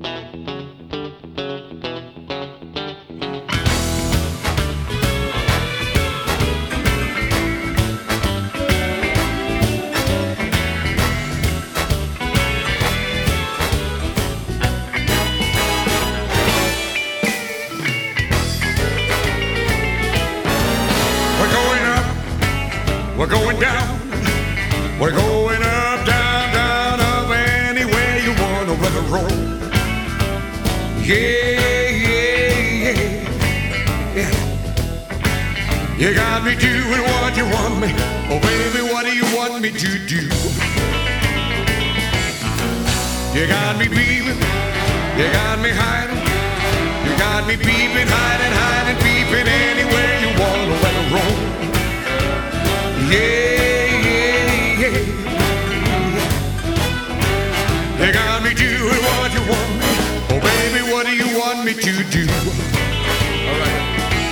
We're going down. We're going up, down, down, up, anywhere you wanna let it roll. Yeah, yeah, yeah, yeah. You got me doing what you want me. Oh, baby, what do you want me to do? You got me peeping. You got me hiding. You got me peeping, hiding, hiding, peeping anywhere you wanna let it roll. Yeah, yeah, yeah. You got me doing what you want me. Oh, baby, what do you want me to do? All right.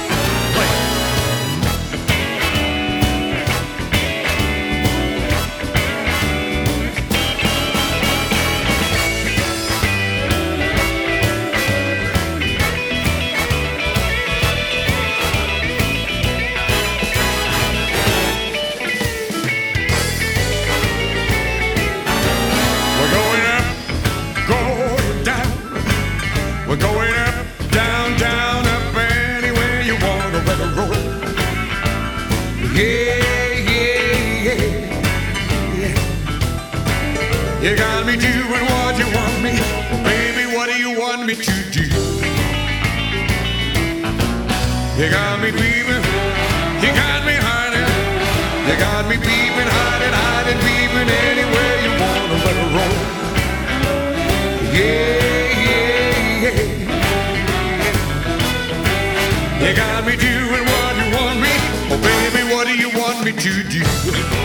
We're going up, down, down, up, anywhere you wanna let it roll. Yeah, yeah, yeah, yeah. You got me doing what you want me. Baby, what do you want me to do? You got me peeping, you got me hiding. You got me peeping, hiding, hiding, peeping anywhere you wanna let it roll. Yeah. You got me doing what you want me. Oh, baby, what do you want me to do?